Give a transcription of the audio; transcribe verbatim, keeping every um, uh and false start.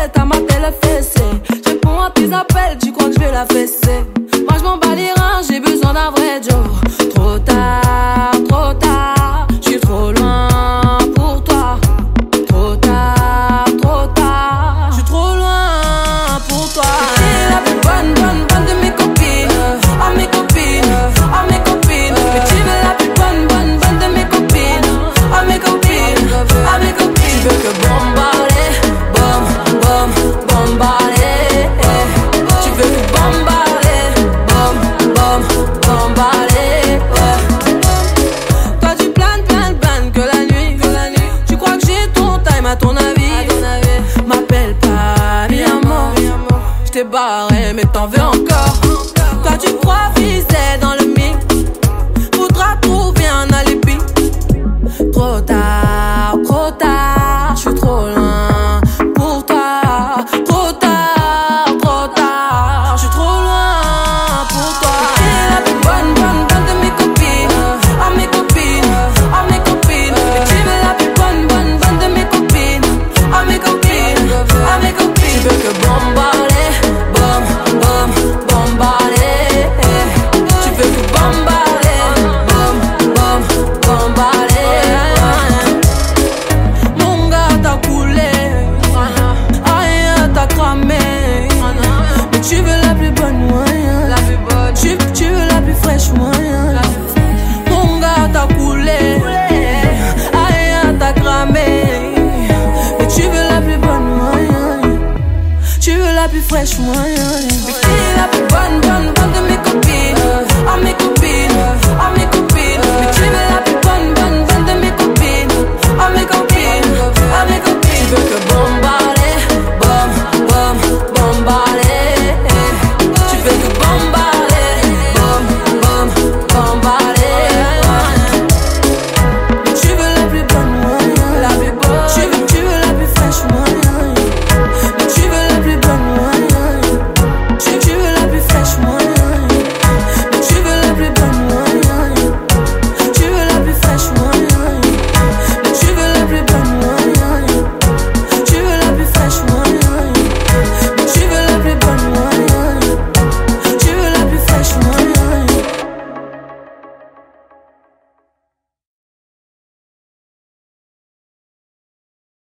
tête à mater le fessé. Je réponds à tes appels, tu crois que je vais la fesser. Moi je m'en bats les reins, j'ai besoin d'un vrai Joe. Trop tard, trop tard, je suis trop loin pour toi. Trop tard, trop tard, je suis trop loin pour toi. T'es la plus bonne, bonne, bonne de mes copines. Oh mes copines, oh mes copines. Mais tu veux la plus bonne, bonne, bonne de mes copines. Oh mes copines, oh mes copines. Tu veux que bombarder, bom, bom, bombarder. Tu veux que bombarder, bom, bom, bombarder. Toi tu planes, planes, planes que la nuit, que la nuit. Tu crois que j'ai ton time à ton avis, m'appelle pas mi amor. J't'ai barré mais t'en veux encore. Toi tu crois viser dans le mix, faudra trouver un alibi. Trop tard, trop tard, j'suis trop loin pour toi. Trop tard, trop tard, j'suis trop loin pour toi. T'es la plus bonne, bonne, bonne de mes copines. Oh mes copines, oh mes copines. Mais tu veux la plus bonne, bonne, bonne de mes copines. Oh mes copines, oh mes copines. Tu veux que bombarder, bom, bom, bombarder. Tu veux que bombarder, bom, bom, bombarder. Mon gars t'as coulé, rien t'as cramé. Mais tu veux la plus bonne moyen, tu, tu veux la plus fraîche moyen. Mon gars t'as coulé, rien t'as cramé. Mais tu veux la plus bonne moyen, tu veux la plus fraîche moyen. Mais qui est la plus bonne, bonne, bonne de mes copines? Oh mes copines, oh mes copines. Mais tu veux